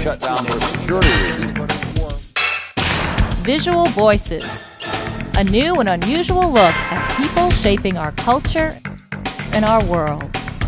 shut down for security reasons. Visual Voices, a new and unusual look at people shaping our culture and our world.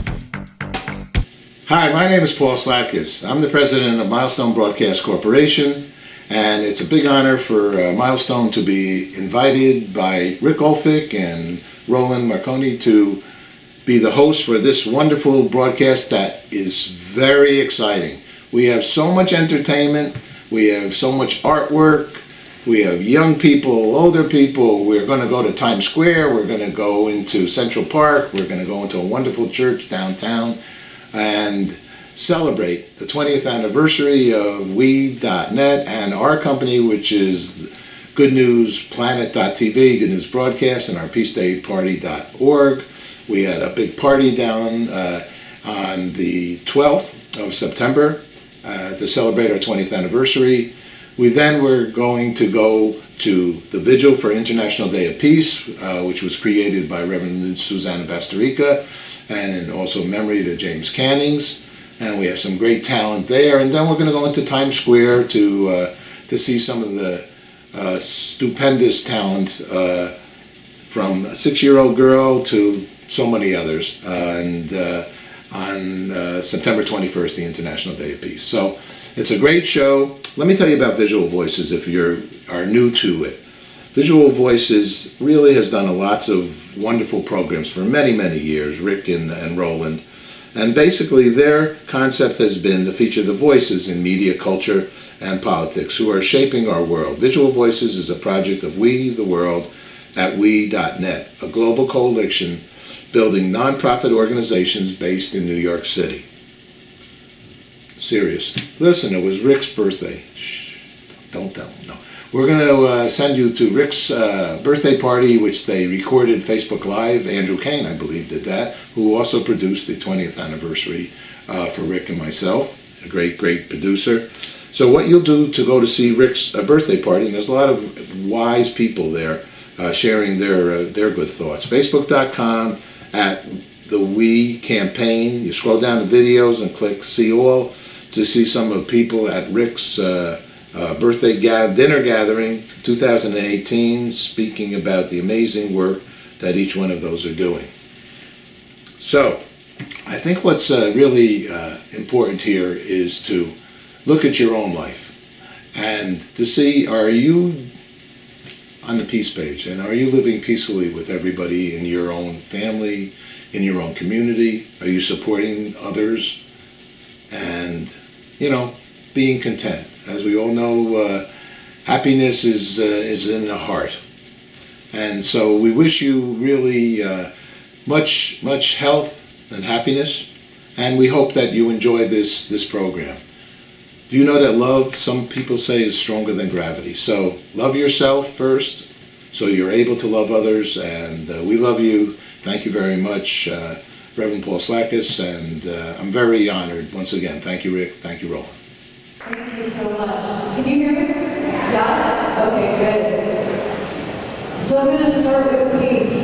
Hi, my name is Paul Slatkus. I'm the president of Milestone Broadcast Corporation, and it's a big honor for Milestone to be invited by Rick Olphick and Roland Marconi to be the host for this wonderful broadcast that is very exciting. We have so much entertainment, we have so much artwork, we have young people, older people. We're going to go to Times Square, we're going to go into Central Park, we're going to go into a wonderful church downtown and celebrate the 20th anniversary of We.net and our company, which is Good News Planet.tv, Good News Broadcast, and our PeaceDayParty.org. We had a big party down on the 12th of September to celebrate our 20th anniversary. We then were going to go to the Vigil for International Day of Peace, which was created by Reverend Susanna Bastarrica, and in also memory to James Cannings. And we have some great talent there. And then we're going to go into Times Square to see some of the stupendous talent from a 6-year-old girl to so many others. And on September 21st, the International Day of Peace. So it's a great show. Let me tell you about Visual Voices if you are new to it. Visual Voices really has done lots of wonderful programs for many, many years, Rick and Roland. And basically their concept has been to feature the voices in media, culture, and politics who are shaping our world. Visual Voices is a project of We the World at We.net, a global coalition building nonprofit organizations based in New York City. Serious. Listen, it was Rick's birthday. Shh, don't tell him, no. We're going to send you to Rick's birthday party, which they recorded Facebook Live. Andrew Kane, I believe, did that, who also produced the 20th anniversary for Rick and myself, a great, great producer. So what you'll do to go to see Rick's birthday party, and there's a lot of wise people there sharing their good thoughts. Facebook.com at the We Campaign. You scroll down the videos and click See All to see some of the people at Rick's birthday dinner gathering 2018, speaking about the amazing work that each one of those are doing. So I think what's really important here is to look at your own life and to see, are you on the peace page, and are you living peacefully with everybody in your own family, in your own community? Are you supporting others and, being content? As we all know, happiness is in the heart. And so we wish you really much health and happiness, and we hope that you enjoy this program. Do you know that love, some people say, is stronger than gravity? So love yourself first so you're able to love others, and we love you. Thank you very much, Reverend Paul Slatkus, and I'm very honored. Once again, thank you, Rick. Thank you, Roland. Thank you so much. Can you hear me? Yeah? Okay, good. So I'm going to start with a piece.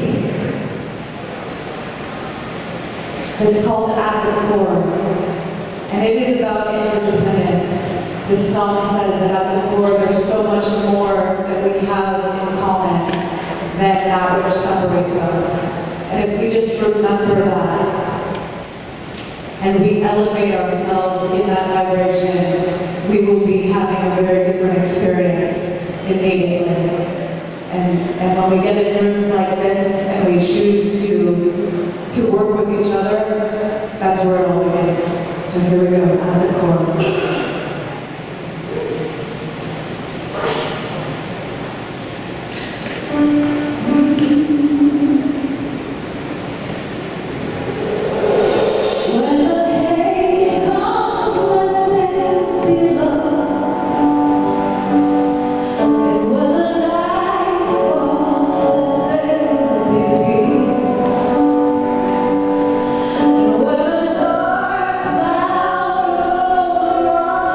It's called At the Core. And it is about interdependence. This song says that at the core there's so much more that we have in common than that which separates us. And if we just remember that, and we elevate ourselves in that vibration, we will be having a very different experience immediately. And when we get in rooms like this and we choose to work with each other, that's where it all begins. So here we go, At the Core. When the dark cloud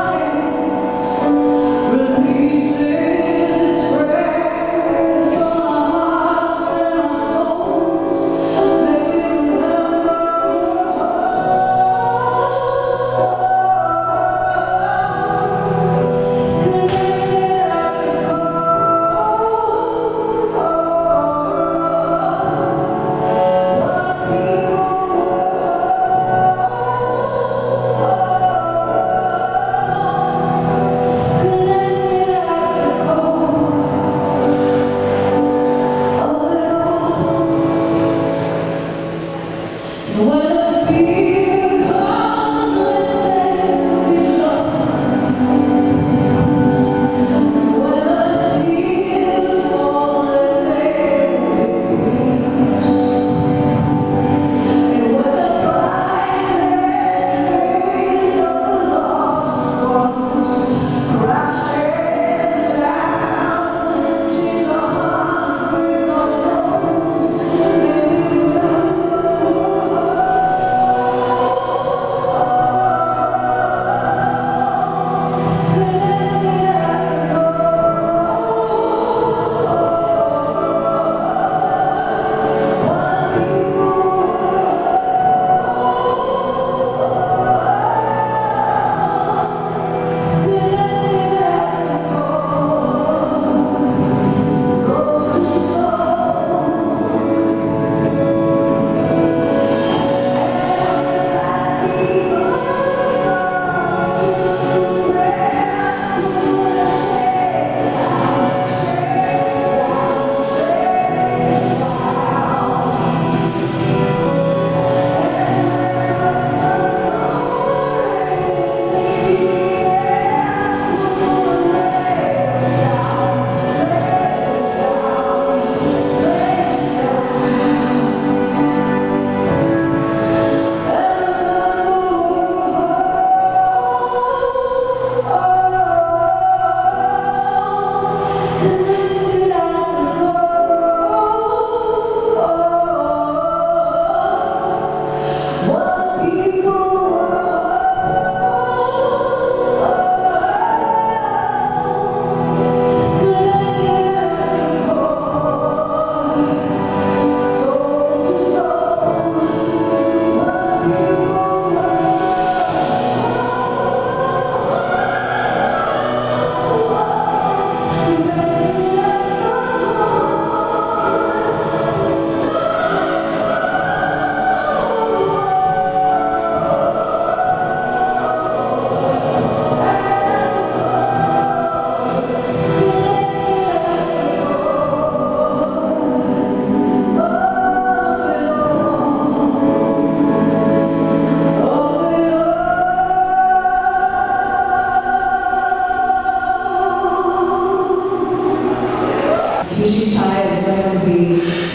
Vishuchaya is going to be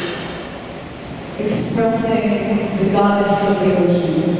expressing the goddess of the ocean.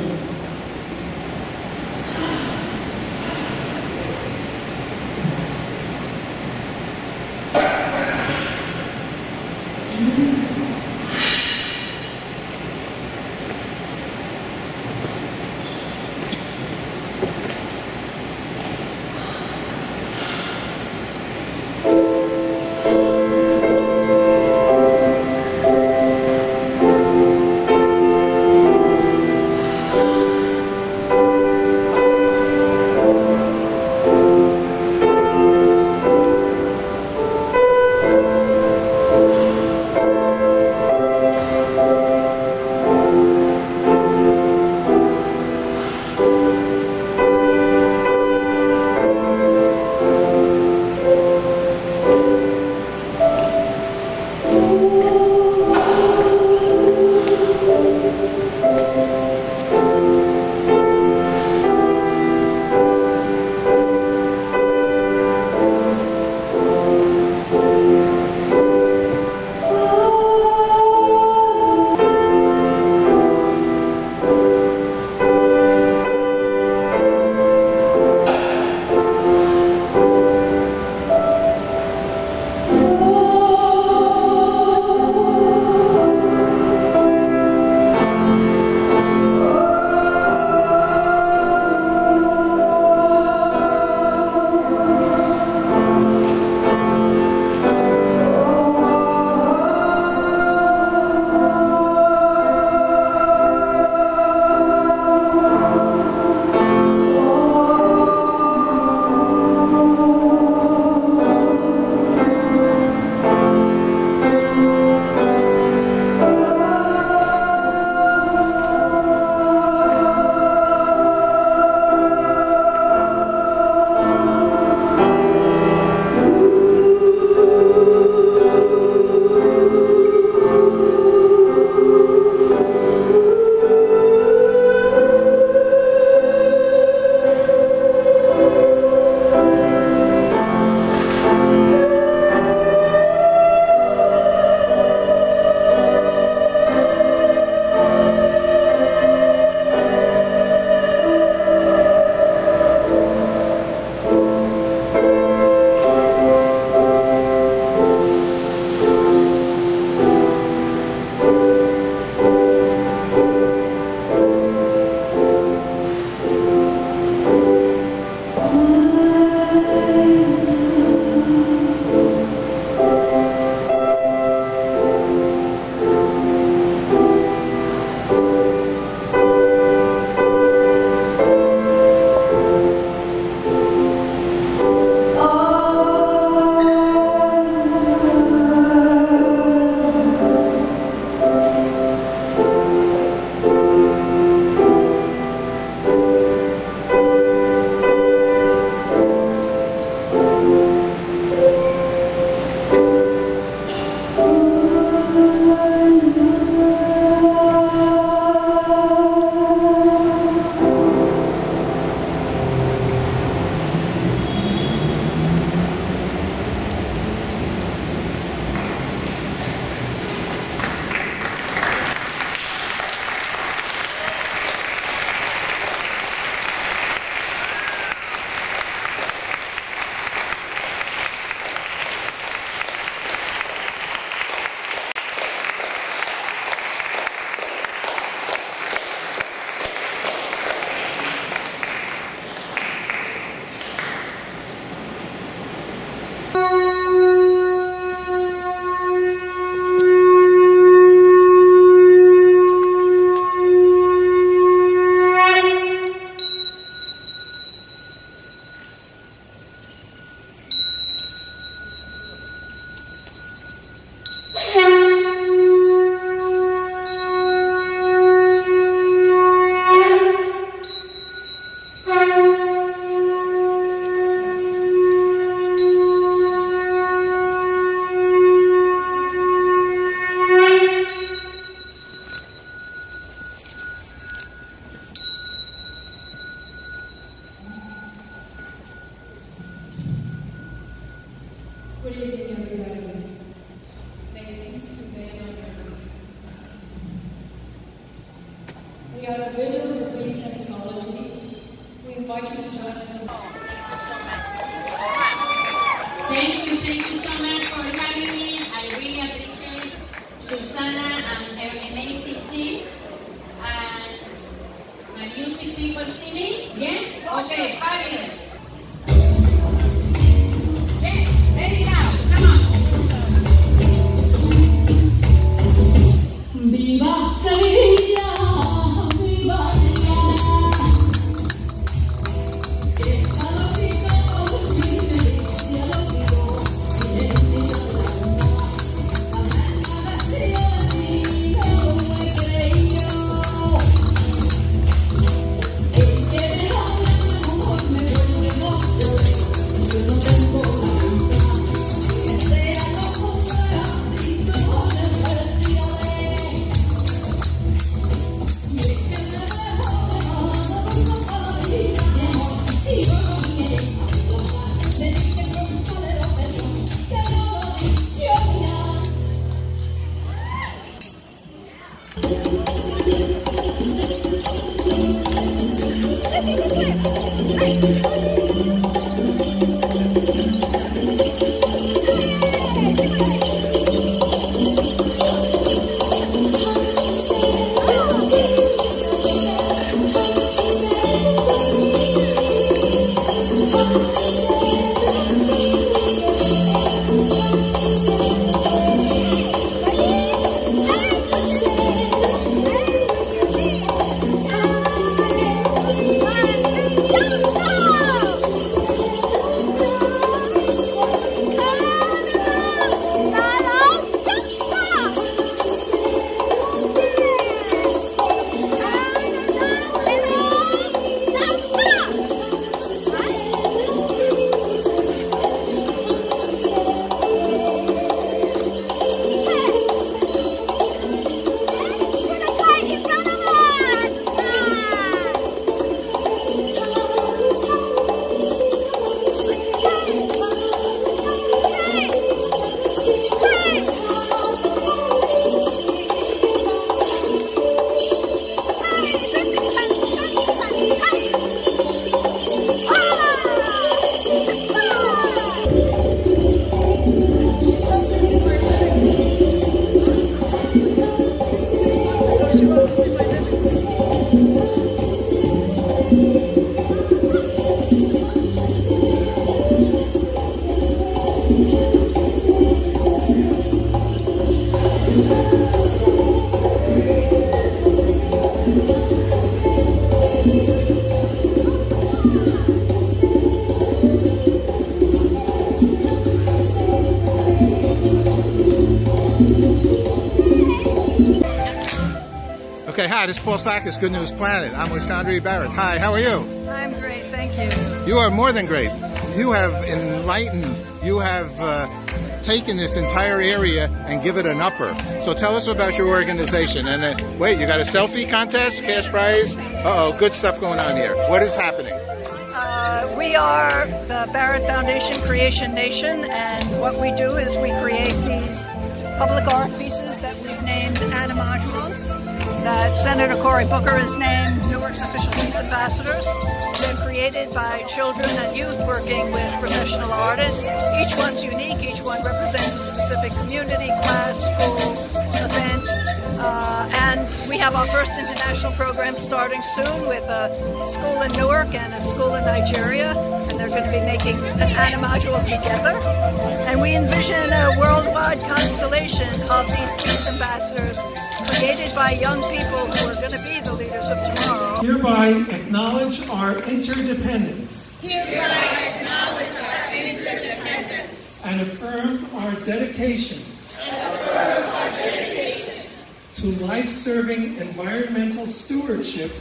Good evening, everybody. today on earth. We are a vigil for peace and ecology. We invite you to join us in Thank you so much for having me. I really appreciate Susana and her amazing team. And my music people singing? Yes? Okay, fabulous. Yes, let it out. Come on. Viva Sevilla, viva Okay, hi, this is Paul Sakis, Good News Planet. I'm with Chandra Barrett. Hi, how are you? I'm great, thank you. You are more than great. You have enlightened, you have taken this entire area and give it an upper. So tell us about your organization. And wait, you got a selfie contest, cash prize? Uh-oh, good stuff going on here. What is happening? We are the Barrett Foundation Creation Nation, and what we do is we create these public art pieces that we've named Animaduals, that Senator Cory Booker has named Newark's official peace ambassadors. They're created by children and youth working with professional artists. Each one's unique, each one represents a specific community, class, school, event. And we have our first international program starting soon with a school in Newark and a school in Nigeria, and they're going to be making an Animadule together. And we envision a worldwide constellation of these peace ambassadors created by young people who are going to be the leaders of tomorrow. Hereby acknowledge our interdependence. Hereby acknowledge our interdependence. And affirm our dedication. To life-serving environmental stewardship.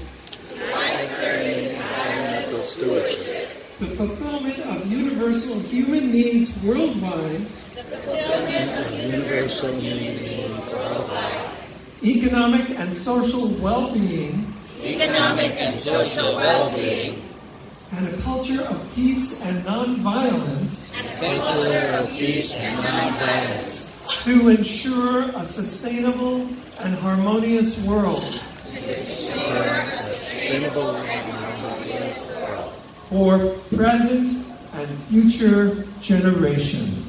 The fulfillment of universal human needs worldwide. Economic and social well-being. And a culture of peace and nonviolence. to ensure a sustainable and harmonious world for present and future generations.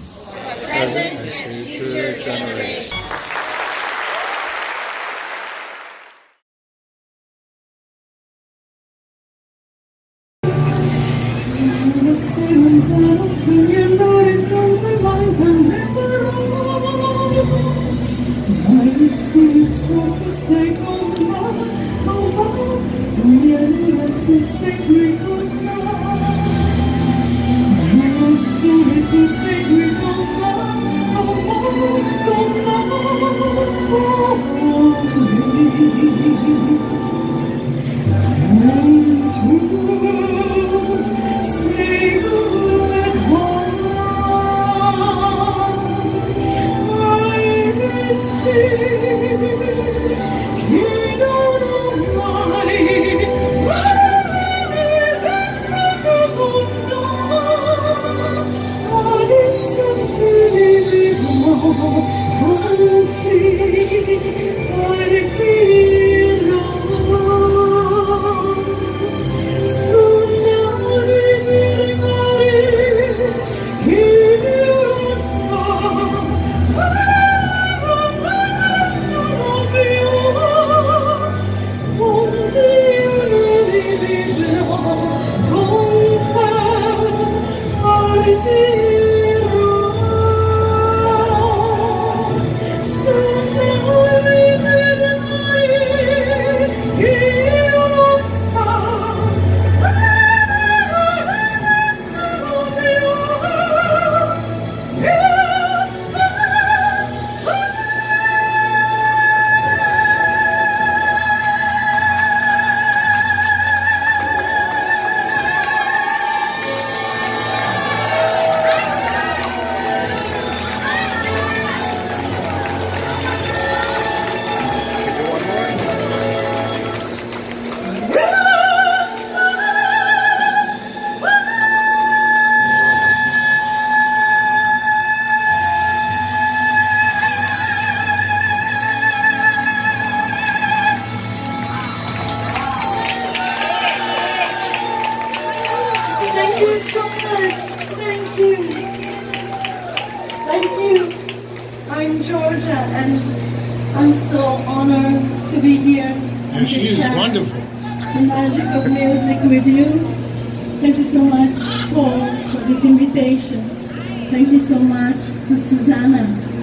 I'm Georgia, and I'm so honored to be here. And she is wonderful. The magic of music with you. Thank you so much, Paul, for this invitation. Thank you so much to Susanna.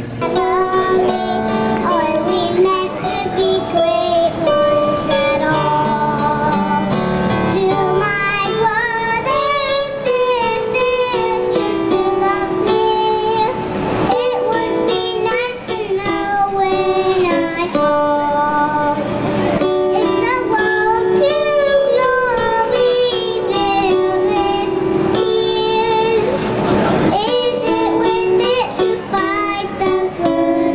Are we meant to be great ones at all? Do my brothers, sisters just to love me? It would be nice to know when I fall. Is the world too glory filled with tears? Is it with it to fight the good?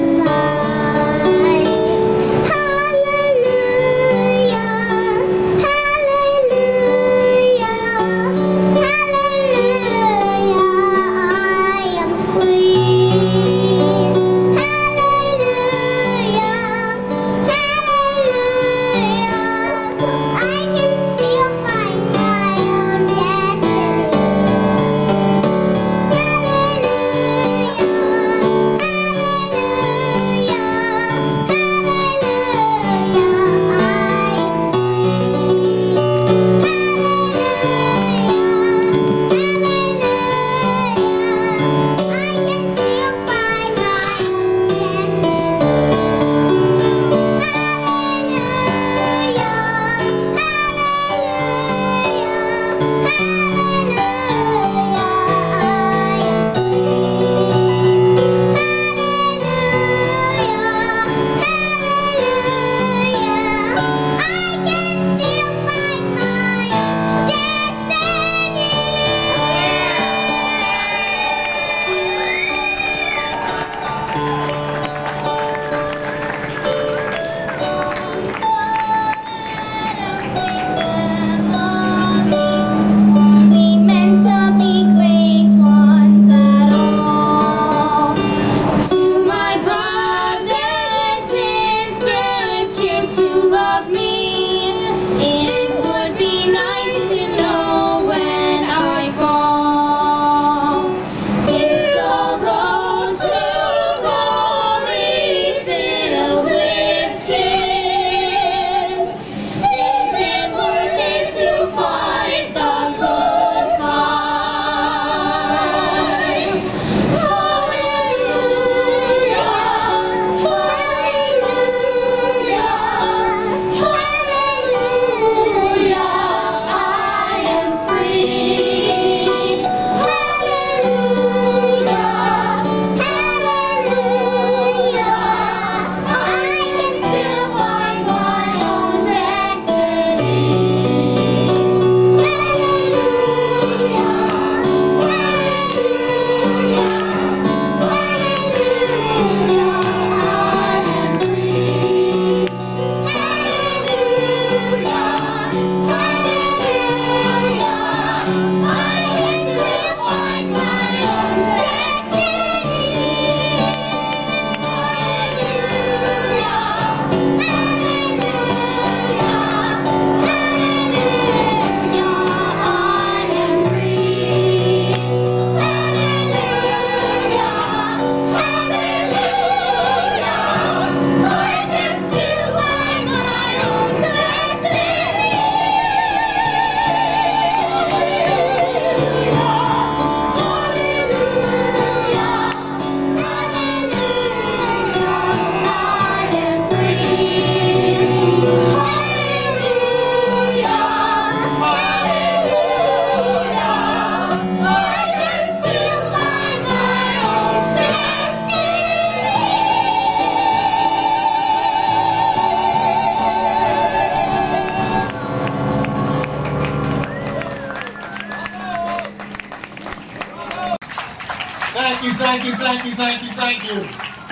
thank you, thank you.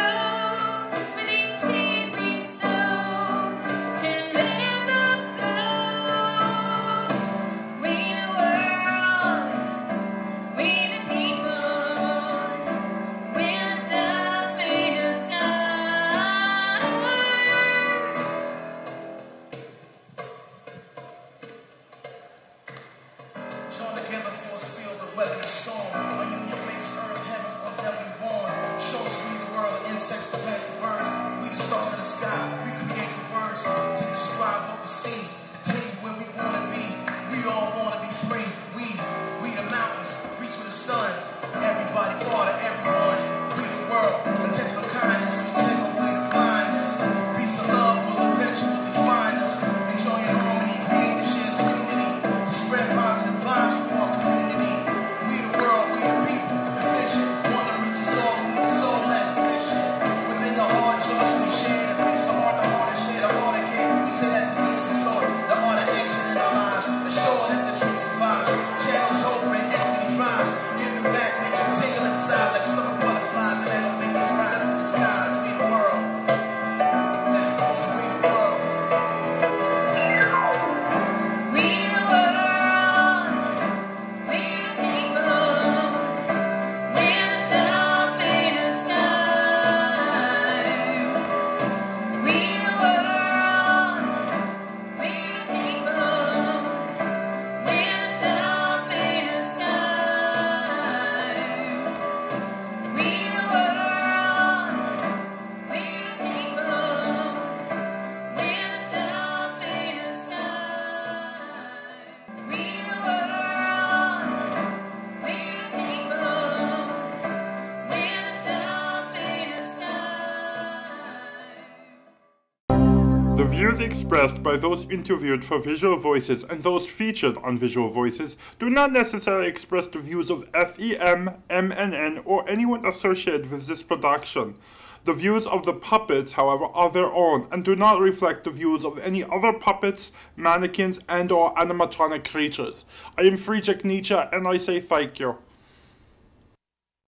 The views expressed by those interviewed for Visual Voices and those featured on Visual Voices do not necessarily express the views of FEM, MNN, or anyone associated with this production. The views of the puppets, however, are their own and do not reflect the views of any other puppets, mannequins, and/or animatronic creatures. I am Friedrich Nietzsche, and I say thank you.